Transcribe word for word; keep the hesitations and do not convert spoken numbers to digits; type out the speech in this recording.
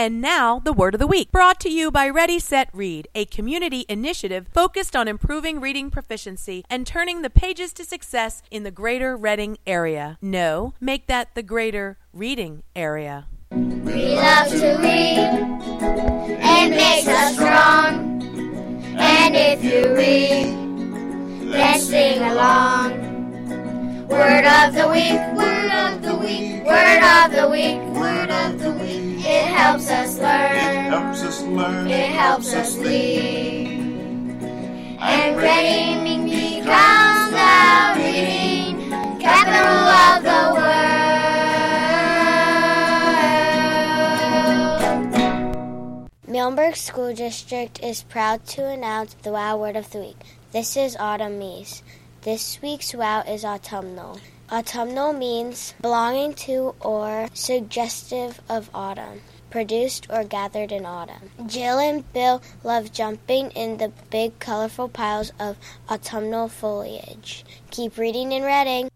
And now, the Word of the Week, brought to you by Ready, Set, Read, a community initiative focused on improving reading proficiency and turning the pages to success in the greater Reading area. No, make that the greater reading area. We love to read. It makes us strong. And if you read, then sing along. Word of the week, word of the week, word of the week, word of the week. It helps us learn, it helps us learn, it helps us lead. And reading becomes the reading capital of the world. Muhlenberg School District is proud to announce the WOW Word of the Week. This is Autumn Mies. This week's WOW is autumnal. Autumnal means belonging to or suggestive of autumn, produced or gathered in autumn. Jill and Bill love jumping in the big colorful piles of autumnal foliage. Keep reading and reading.